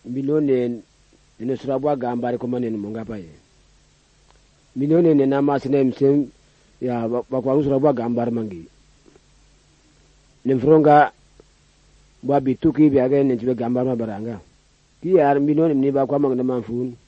milioni ne surabwa gambari ko manen munga paye milioni ne na masine msem ya bakwa surabwa gambar mangi ne fronga bwa bituki bi aga ne tibe gambar ma baranga ki yar milioni ni bakwa mangna manfun